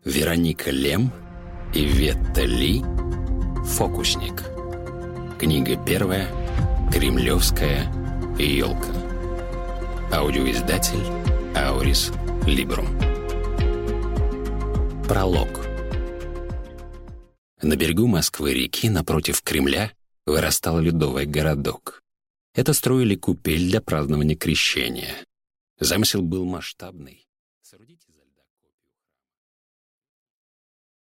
Вероника Лем и Ветта Ли «Фокусник». Книга первая. Кремлевская елка. Аудиоиздатель Аурис Либрум. Пролог. На берегу Москвы-реки, напротив Кремля, вырастал ледовый городок. Это строили купель для празднования крещения. Замысел был масштабный.